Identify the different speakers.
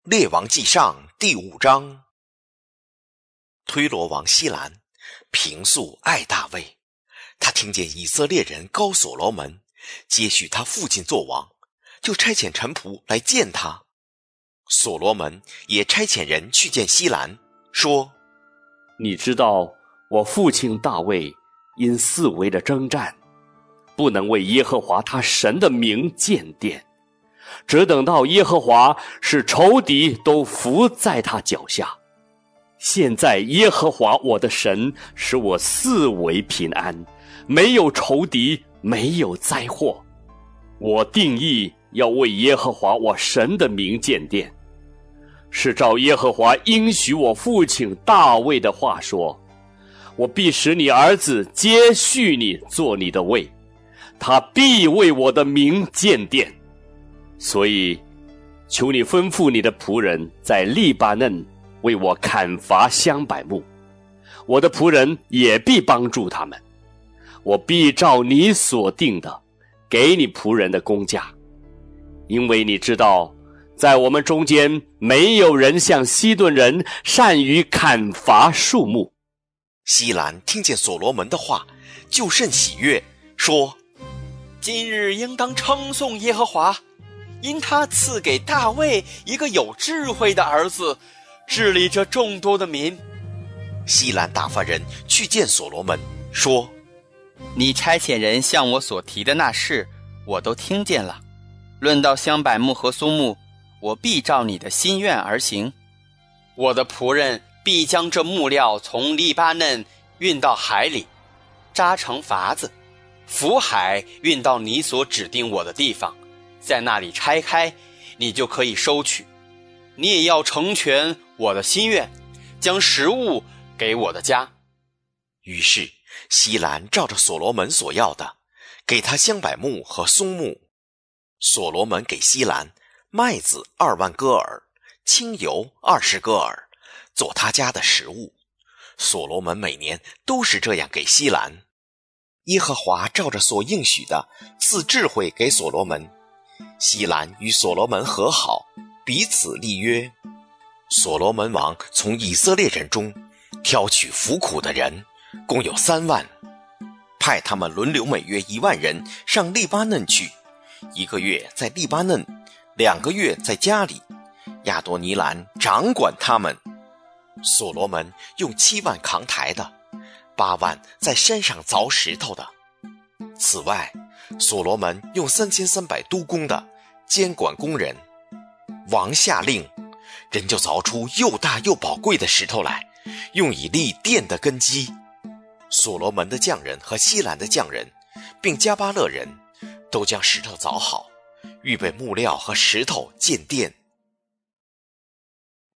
Speaker 1: 列王纪上第5章。推罗王西兰平素爱大卫，他听见以色列人膏所罗门接续他父亲做王，就差遣臣仆来见他。所罗门也差遣人去见西兰，说：
Speaker 2: 你知道我父亲大卫因四围的征战，不能为耶和华他神的名建殿，只等到耶和华使仇敌都伏在他脚下。现在耶和华我的神使我四围平安，没有仇敌，没有灾祸。我定义要为耶和华我神的名建殿，是照耶和华应许我父亲大卫的话说，我必使你儿子接续你做你的位，他必为我的名建殿。所以求你吩咐你的仆人在利巴嫩为我砍伐香柏木，我的仆人也必帮助他们，我必照你所定的给你仆人的工价。因为你知道在我们中间没有人像西顿人善于砍伐树木。
Speaker 1: 西兰听见所罗门的话，就甚喜悦，说：
Speaker 3: 今日应当称颂耶和华，因他赐给大卫一个有智慧的儿子，治理这众多的民。
Speaker 1: 西兰打发人去见所罗门，说：
Speaker 3: 你差遣人向我所提的那事，我都听见了。论到香柏木和松木，我必照你的心愿而行。我的仆人必将这木料从利巴嫩运到海里，扎成筏子，浮海运到你所指定我的地方，在那里拆开，你就可以收取。你也要成全我的心愿，将食物给我的家。
Speaker 1: 于是西兰照着所罗门所要的，给他香柏木和松木。所罗门给西兰麦子2万戈尔，清油20戈尔，做他家的食物。所罗门每年都是这样给西兰。耶和华照着所应许的赐智慧给所罗门。西兰与所罗门和好，彼此立约。所罗门王从以色列人中挑取服苦的人，共有3万，派他们轮流每月1万人上利巴嫩去，1个月在利巴嫩，2个月在家里。亚多尼兰掌管他们。所罗门用7万扛抬的，8万在山上凿石头的。此外，所罗门用3300督工的监管工人。王下令，人就凿出又大又宝贵的石头来，用以立殿的根基。所罗门的匠人和西兰的匠人，并加巴勒人，都将石头凿好，预备木料和石头建殿。